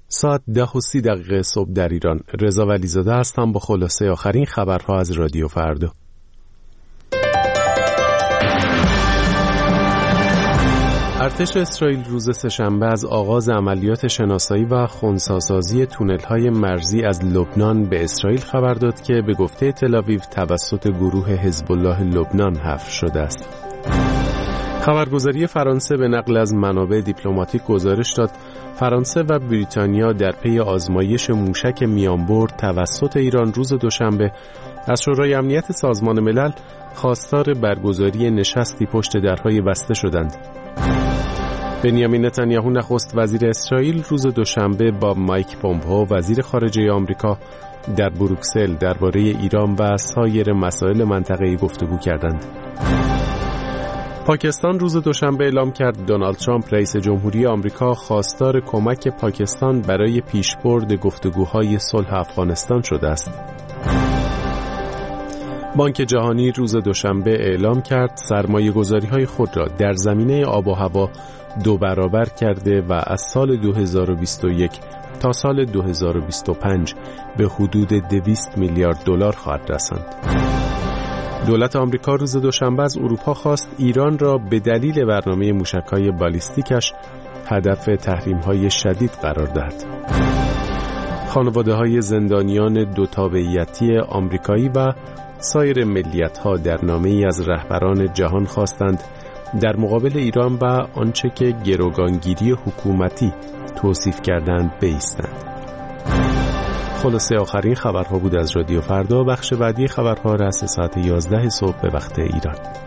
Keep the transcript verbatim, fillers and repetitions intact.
ساعت ده و سی دقیقه صبح در ایران. رضا ولیزاده هستم با خلاصه آخرین خبرها از رادیو فردا. ارتش اسرائیل روز سه‌شنبه از آغاز عملیات شناسایی و خنثی‌سازی تونل‌های مرزی از لبنان به اسرائیل خبر داد که به گفته تل‌آویو توسط گروه حزب الله لبنان حفر شده است. خبرگزاری فرانسه به نقل از منابع دیپلماتیک گزارش داد فرانسه و بریتانیا در پی آزمایش موشک میانبرد توسط ایران روز دوشنبه از شورای امنیت سازمان ملل خواستار برگزاری نشستی پشت درهای بسته شدند. بنیامین نتانیاهو نخست وزیر اسرائیل روز دوشنبه با مایک پومپئو وزیر خارجه آمریکا در بروکسل درباره ایران و سایر مسائل منطقه‌ای گفتگو کردند. پاکستان روز دوشنبه اعلام کرد دونالد ترامپ رئیس جمهوری آمریکا خواستار کمک پاکستان برای پیشبرد گفتگوهای صلح افغانستان شده است. بانک جهانی روز دوشنبه اعلام کرد سرمایه‌گذاری‌های خود را در زمینه آب و هوا دو برابر کرده و از سال دو هزار و بیست و یک تا سال دو هزار و بیست و پنج به حدود دویست میلیارد دلار خواهد رساند. دولت آمریکا روز دوشنبه از اروپا خواست ایران را به دلیل برنامه موشک‌های بالیستیکش هدف تحریم‌های شدید قرار دهد. خانواده‌های زندانیان دو تابعیتی آمریکایی و سایر ملیت‌ها در نامه‌ای از رهبران جهان خواستند در مقابل ایران و آنچه که گروگانگیری حکومتی توصیف کردند بایستند. خلاصه آخرین خبرها بود از رادیو فردا. بخش بعدی خبرها رأس ساعت یازده صبح به وقت ایران.